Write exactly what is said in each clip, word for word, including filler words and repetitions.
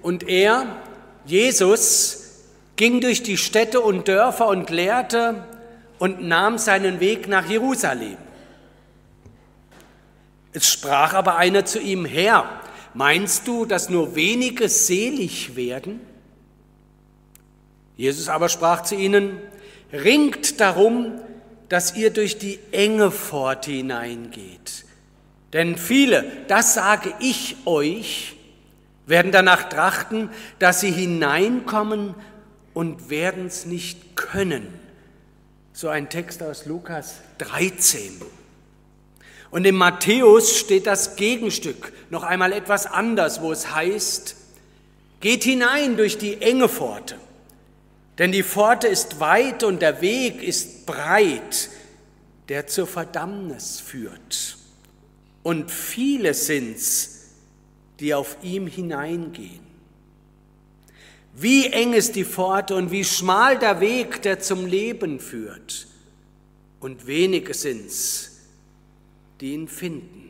Und er, Jesus, ging durch die Städte und Dörfer und lehrte und nahm seinen Weg nach Jerusalem. Es sprach aber einer zu ihm: Herr, meinst du, dass nur wenige selig werden? Jesus aber sprach zu ihnen: Ringt darum, dass ihr durch die enge Pforte hineingeht. Denn viele, das sage ich euch, werden danach trachten, dass sie hineinkommen und werden es nicht können. So ein Text aus Lukas dreizehn. Und in Matthäus steht das Gegenstück, noch einmal etwas anders, wo es heißt: Geht hinein durch die enge Pforte, denn die Pforte ist weit und der Weg ist breit, der zur Verdammnis führt. Und viele sind's, die auf ihm hineingehen. Wie eng ist die Pforte und wie schmal der Weg, der zum Leben führt. Und wenige sind's, die ihn finden.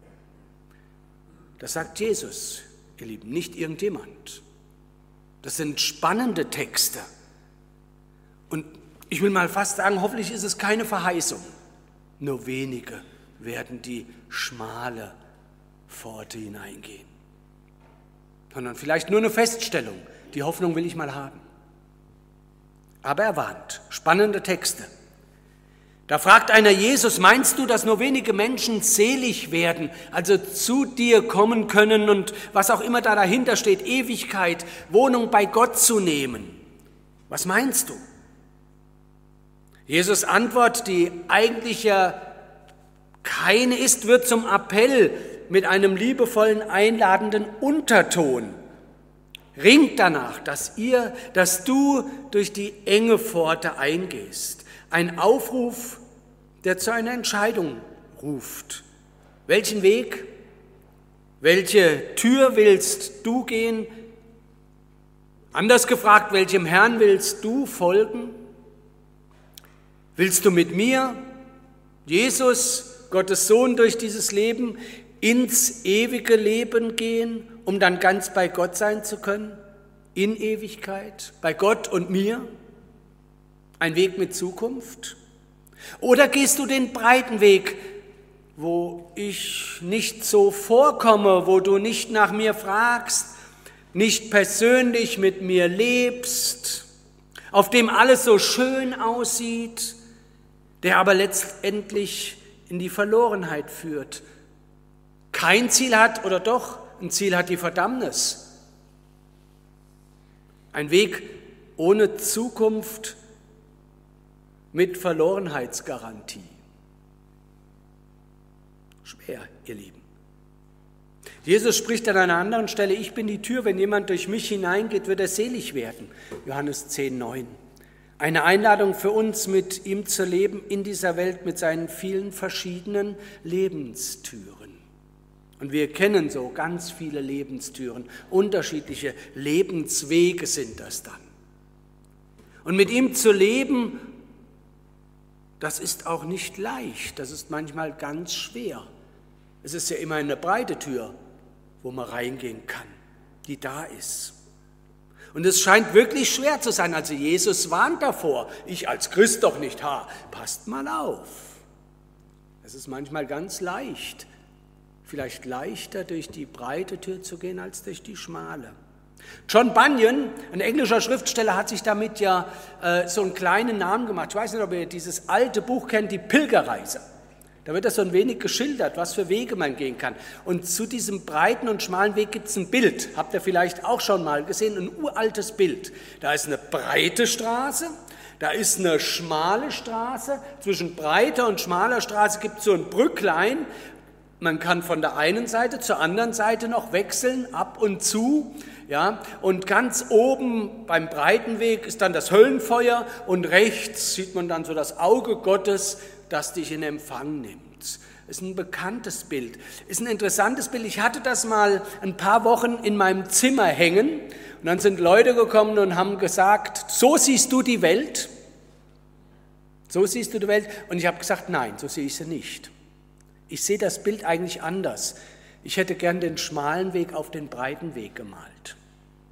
Das sagt Jesus, ihr Lieben, nicht irgendjemand. Das sind spannende Texte. Und ich will mal fast sagen, hoffentlich ist es keine Verheißung. Nur wenige werden die schmale Pforte hineingehen. Sondern vielleicht nur eine Feststellung. Die Hoffnung will ich mal haben. Aber er warnt. Spannende Texte. Da fragt einer Jesus: Meinst du, dass nur wenige Menschen selig werden, also zu dir kommen können und was auch immer da dahinter steht, Ewigkeit, Wohnung bei Gott zu nehmen? Was meinst du? Jesus' Antwort, die eigentlich ja keine ist, wird zum Appell mit einem liebevollen, einladenden Unterton. Ringt danach, dass ihr, dass du durch die enge Pforte eingehst. Ein Aufruf, der zu einer Entscheidung ruft. Welchen Weg, welche Tür willst du gehen? Anders gefragt, welchem Herrn willst du folgen? Willst du mit mir, Jesus, Gottes Sohn, durch dieses Leben ins ewige Leben gehen, um dann ganz bei Gott sein zu können? In Ewigkeit, bei Gott und mir? Ein Weg mit Zukunft? Oder gehst du den breiten Weg, wo ich nicht so vorkomme, wo du nicht nach mir fragst, nicht persönlich mit mir lebst, auf dem alles so schön aussieht, der aber letztendlich in die Verlorenheit führt? Kein Ziel hat oder doch ein Ziel hat, die Verdammnis. Ein Weg ohne Zukunft mit Verlorenheitsgarantie. Schwer, ihr Lieben. Jesus spricht an einer anderen Stelle: Ich bin die Tür, wenn jemand durch mich hineingeht, wird er selig werden. Johannes zehn, neun. Eine Einladung für uns, mit ihm zu leben in dieser Welt mit seinen vielen verschiedenen Lebenstüren. Und wir kennen so ganz viele Lebenstüren, unterschiedliche Lebenswege sind das dann. Und mit ihm zu leben, das ist auch nicht leicht, das ist manchmal ganz schwer. Es ist ja immer eine breite Tür, wo man reingehen kann, die da ist. Und es scheint wirklich schwer zu sein. Also Jesus warnt davor, ich als Christ doch nicht, ha, passt mal auf. Es ist manchmal ganz leicht, vielleicht leichter durch die breite Tür zu gehen als durch die schmale. John Bunyan, ein englischer Schriftsteller, hat sich damit ja äh, so einen kleinen Namen gemacht. Ich weiß nicht, ob ihr dieses alte Buch kennt, die Pilgerreise. Da wird das so ein wenig geschildert, was für Wege man gehen kann. Und zu diesem breiten und schmalen Weg gibt es ein Bild. Habt ihr vielleicht auch schon mal gesehen, ein uraltes Bild. Da ist eine breite Straße, da ist eine schmale Straße. Zwischen breiter und schmaler Straße gibt es so ein Brücklein. Man kann von der einen Seite zur anderen Seite noch wechseln, ab und zu. Ja, und ganz oben beim breiten Weg ist dann das Höllenfeuer und rechts sieht man dann so das Auge Gottes, das dich in Empfang nimmt. Ist ein bekanntes Bild, ist ein interessantes Bild. Ich hatte das mal ein paar Wochen in meinem Zimmer hängen und dann sind Leute gekommen und haben gesagt, so siehst du die Welt? So siehst du die Welt? Und ich habe gesagt, nein, so sehe ich sie nicht. Ich sehe das Bild eigentlich anders. Ich hätte gern den schmalen Weg auf den breiten Weg gemalt.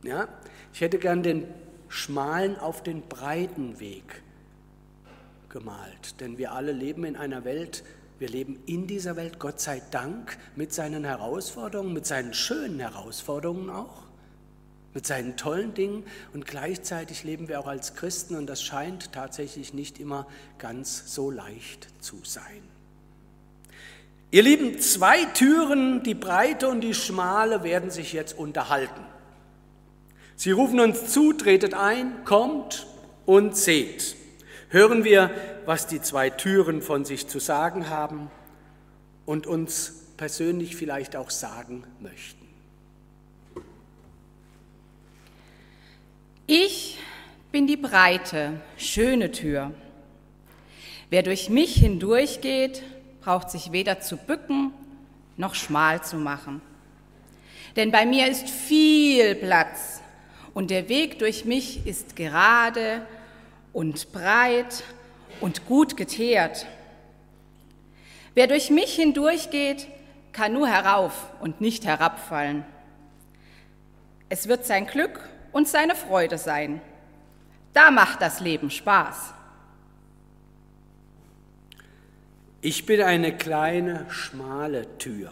Ja? Ich hätte gern den schmalen auf den breiten Weg gemalt, denn wir alle leben in einer Welt, wir leben in dieser Welt, Gott sei Dank, mit seinen Herausforderungen, mit seinen schönen Herausforderungen auch, mit seinen tollen Dingen, und gleichzeitig leben wir auch als Christen, und das scheint tatsächlich nicht immer ganz so leicht zu sein. Ihr Lieben, zwei Türen, die breite und die schmale, werden sich jetzt unterhalten. Sie rufen uns zu, tretet ein, kommt und seht. Hören wir, was die zwei Türen von sich zu sagen haben und uns persönlich vielleicht auch sagen möchten. Ich bin die breite, schöne Tür. Wer durch mich hindurchgeht, braucht sich weder zu bücken noch schmal zu machen. Denn bei mir ist viel Platz und der Weg durch mich ist gerade und breit und gut geteert. Wer durch mich hindurchgeht, kann nur herauf und nicht herabfallen. Es wird sein Glück und seine Freude sein. Da macht das Leben Spaß. Ich bin eine kleine, schmale Tür.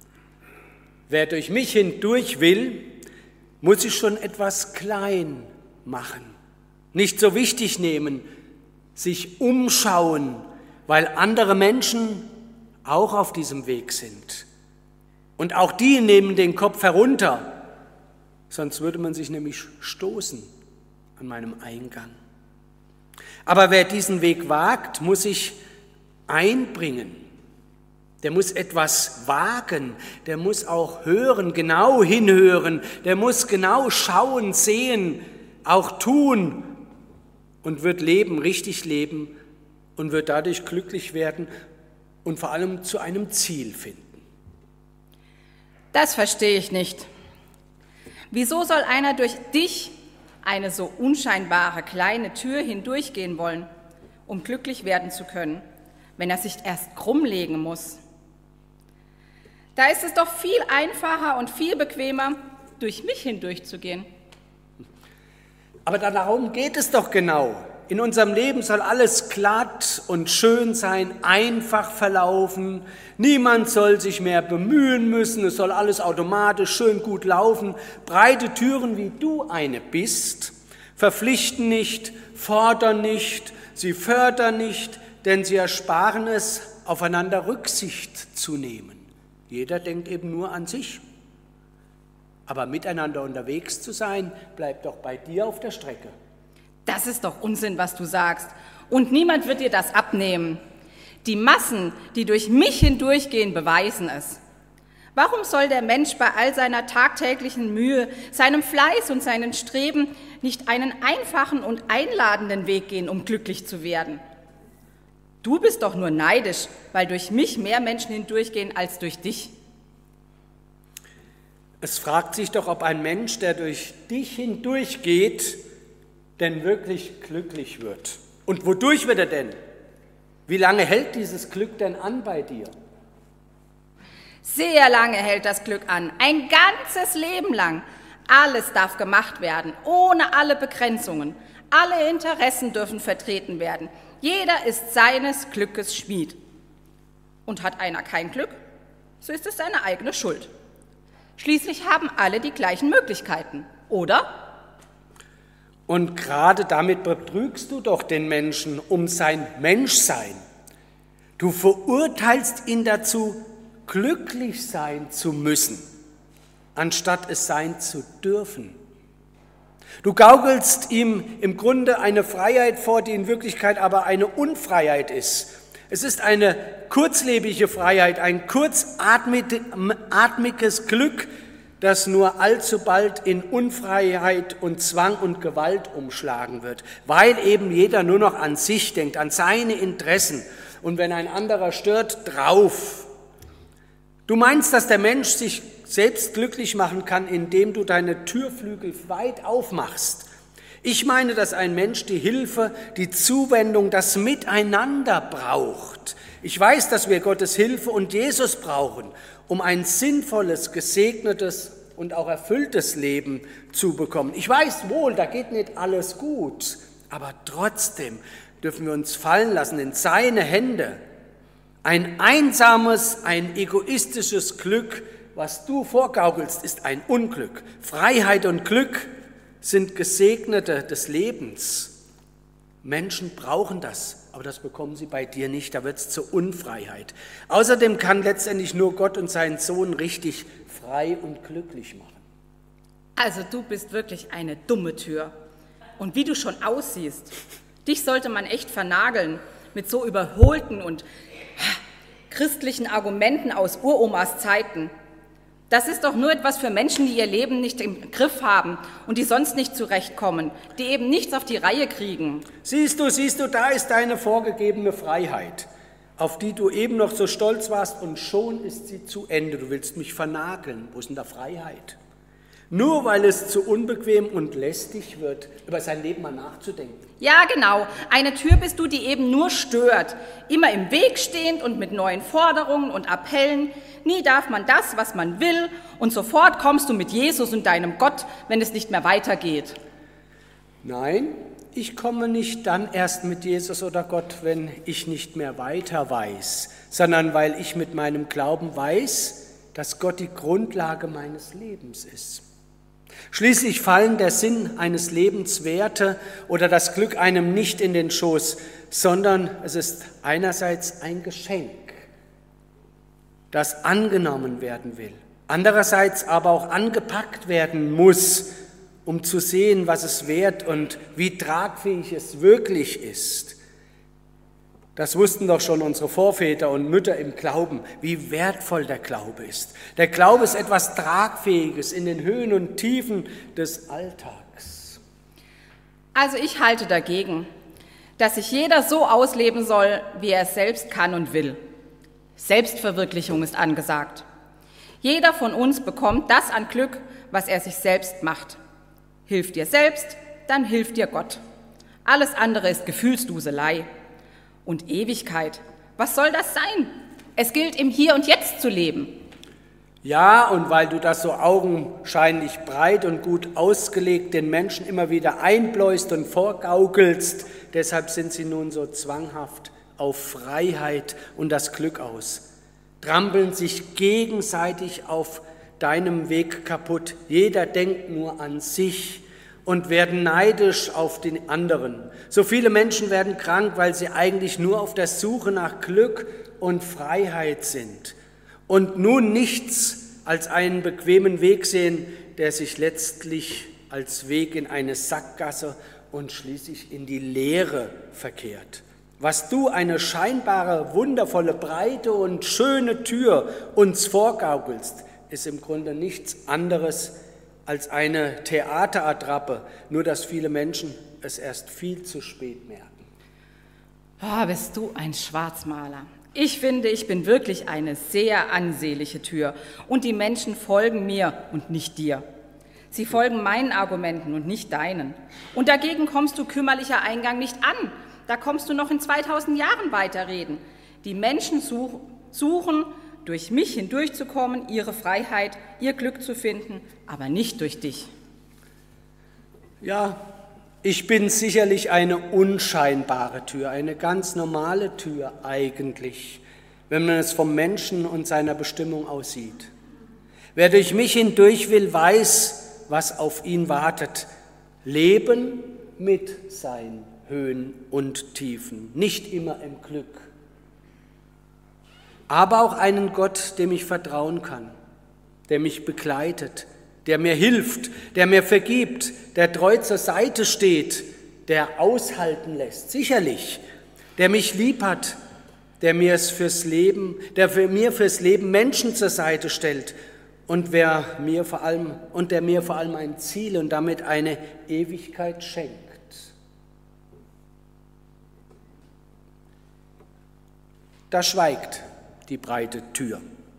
Wer durch mich hindurch will, muss sich schon etwas klein machen, nicht so wichtig nehmen, sich umschauen, weil andere Menschen auch auf diesem Weg sind. Und auch die nehmen den Kopf herunter, sonst würde man sich nämlich stoßen an meinem Eingang. Aber wer diesen Weg wagt, muss sich einbringen. Der muss etwas wagen, der muss auch hören, genau hinhören, der muss genau schauen, sehen, auch tun und wird leben, richtig leben und wird dadurch glücklich werden und vor allem zu einem Ziel finden. Das verstehe ich nicht. Wieso soll einer durch dich, eine so unscheinbare kleine Tür, hindurchgehen wollen, um glücklich werden zu können, wenn er sich erst krumm legen muss? Da ist es doch viel einfacher und viel bequemer, durch mich hindurchzugehen. Aber darum geht es doch genau. In unserem Leben soll alles glatt und schön sein, einfach verlaufen. Niemand soll sich mehr bemühen müssen, es soll alles automatisch schön gut laufen. Breite Türen, wie du eine bist, verpflichten nicht, fordern nicht, sie fördern nicht, denn sie ersparen es, aufeinander Rücksicht zu nehmen. Jeder denkt eben nur an sich. Aber miteinander unterwegs zu sein, bleibt doch bei dir auf der Strecke. Das ist doch Unsinn, was du sagst. Und niemand wird dir das abnehmen. Die Massen, die durch mich hindurchgehen, beweisen es. Warum soll der Mensch bei all seiner tagtäglichen Mühe, seinem Fleiß und seinen Streben nicht einen einfachen und einladenden Weg gehen, um glücklich zu werden? Du bist doch nur neidisch, weil durch mich mehr Menschen hindurchgehen als durch dich. Es fragt sich doch, ob ein Mensch, der durch dich hindurchgeht, denn wirklich glücklich wird. Und wodurch wird er denn? Wie lange hält dieses Glück denn an bei dir? Sehr lange hält das Glück an, ein ganzes Leben lang. Alles darf gemacht werden, ohne alle Begrenzungen. Alle Interessen dürfen vertreten werden. Jeder ist seines Glückes Schmied. Und hat einer kein Glück, so ist es seine eigene Schuld. Schließlich haben alle die gleichen Möglichkeiten, oder? Und gerade damit betrügst du doch den Menschen um sein Menschsein. Du verurteilst ihn dazu, glücklich sein zu müssen, anstatt es sein zu dürfen. Du gaukelst ihm im Grunde eine Freiheit vor, die in Wirklichkeit aber eine Unfreiheit ist. Es ist eine kurzlebige Freiheit, ein kurzatmiges Glück, das nur allzu bald in Unfreiheit und Zwang und Gewalt umschlagen wird, weil eben jeder nur noch an sich denkt, an seine Interessen und wenn ein anderer stört, drauf. Du meinst, dass der Mensch sich selbst glücklich machen kann, indem du deine Türflügel weit aufmachst. Ich meine, dass ein Mensch die Hilfe, die Zuwendung, das Miteinander braucht. Ich weiß, dass wir Gottes Hilfe und Jesus brauchen, um ein sinnvolles, gesegnetes und auch erfülltes Leben zu bekommen. Ich weiß wohl, da geht nicht alles gut, aber trotzdem dürfen wir uns fallen lassen in seine Hände. Ein einsames, ein egoistisches Glück, was du vorgaukelst, ist ein Unglück. Freiheit und Glück sind Gesegnete des Lebens. Menschen brauchen das, aber das bekommen sie bei dir nicht, da wird es zur Unfreiheit. Außerdem kann letztendlich nur Gott und sein Sohn richtig frei und glücklich machen. Also du bist wirklich eine dumme Tür. Und wie du schon aussiehst, dich sollte man echt vernageln mit so überholten und christlichen Argumenten aus Uromas Zeiten. Das ist doch nur etwas für Menschen, die ihr Leben nicht im Griff haben und die sonst nicht zurechtkommen, die eben nichts auf die Reihe kriegen. Siehst du, siehst du, da ist deine vorgegebene Freiheit, auf die du eben noch so stolz warst, und schon ist sie zu Ende. Du willst mich vernageln. Wo ist denn da Freiheit? Nur weil es zu unbequem und lästig wird, über sein Leben mal nachzudenken. Ja, genau. Eine Tür bist du, die eben nur stört. Immer im Weg stehend und mit neuen Forderungen und Appellen. Nie darf man das, was man will. Und sofort kommst du mit Jesus und deinem Gott, wenn es nicht mehr weitergeht. Nein, ich komme nicht dann erst mit Jesus oder Gott, wenn ich nicht mehr weiter weiß, sondern weil ich mit meinem Glauben weiß, dass Gott die Grundlage meines Lebens ist. Schließlich fallen der Sinn eines Lebens, Werte oder das Glück einem nicht in den Schoß, sondern es ist einerseits ein Geschenk, das angenommen werden will, andererseits aber auch angepackt werden muss, um zu sehen, was es wert und wie tragfähig es wirklich ist. Das wussten doch schon unsere Vorväter und Mütter im Glauben, wie wertvoll der Glaube ist. Der Glaube ist etwas Tragfähiges in den Höhen und Tiefen des Alltags. Also ich halte dagegen, dass sich jeder so ausleben soll, wie er es selbst kann und will. Selbstverwirklichung ist angesagt. Jeder von uns bekommt das an Glück, was er sich selbst macht. Hilf dir selbst, dann hilft dir Gott. Alles andere ist Gefühlsduselei. Und Ewigkeit, was soll das sein? Es gilt, im Hier und Jetzt zu leben. Ja, und weil du das so augenscheinlich breit und gut ausgelegt den Menschen immer wieder einbläust und vorgaukelst, deshalb sind sie nun so zwanghaft auf Freiheit und das Glück aus, trampeln sich gegenseitig auf deinem Weg kaputt. Jeder denkt nur an sich und werden neidisch auf den anderen. So viele Menschen werden krank, weil sie eigentlich nur auf der Suche nach Glück und Freiheit sind und nun nichts als einen bequemen Weg sehen, der sich letztlich als Weg in eine Sackgasse und schließlich in die Leere verkehrt. Was du, eine scheinbare, wundervolle, breite und schöne Tür, uns vorgaukelst, ist im Grunde nichts anderes als eine Theaterattrappe, nur dass viele Menschen es erst viel zu spät merken. Oh, bist du ein Schwarzmaler. Ich finde, ich bin wirklich eine sehr ansehnliche Tür und die Menschen folgen mir und nicht dir. Sie folgen meinen Argumenten und nicht deinen. Und dagegen kommst du, kümmerlicher Eingang, nicht an. Da kommst du noch in zweitausend Jahren weiterreden. Die Menschen such, suchen, durch mich hindurchzukommen, ihre Freiheit, ihr Glück zu finden, aber nicht durch dich. Ja, ich bin sicherlich eine unscheinbare Tür, eine ganz normale Tür eigentlich, wenn man es vom Menschen und seiner Bestimmung aussieht. Wer durch mich hindurch will, weiß, was auf ihn wartet. Leben mit seinen Höhen und Tiefen, nicht immer im Glück. Aber auch einen Gott, dem ich vertrauen kann, der mich begleitet, der mir hilft, der mir vergibt, der treu zur Seite steht, der aushalten lässt, sicherlich, der mich lieb hat, der mir es fürs Leben, der für mir fürs Leben Menschen zur Seite stellt und wer mir vor allem und der mir vor allem ein Ziel und damit eine Ewigkeit schenkt. Da schweigt die breite Tür.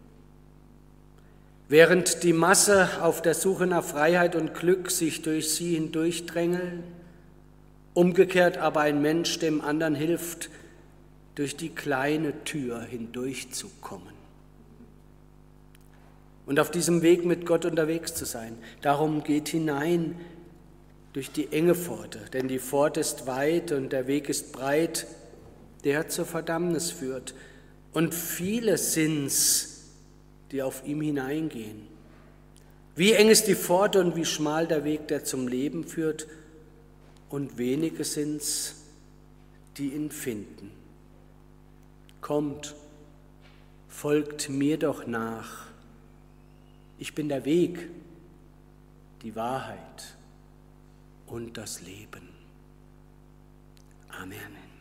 Während die Masse auf der Suche nach Freiheit und Glück sich durch sie hindurchdrängeln, umgekehrt aber ein Mensch dem anderen hilft, durch die kleine Tür hindurchzukommen. und auf diesem Weg mit Gott unterwegs zu sein. Darum geht hinein durch die enge Pforte, denn die Pforte ist weit und der Weg ist breit, der zur Verdammnis führt. Und viele sind's, die auf ihm hineingehen. Wie eng ist die Pforte und wie schmal der Weg, der zum Leben führt, und wenige sind's, die ihn finden. Kommt, folgt mir doch nach. Ich bin der Weg, die Wahrheit und das Leben. Amen.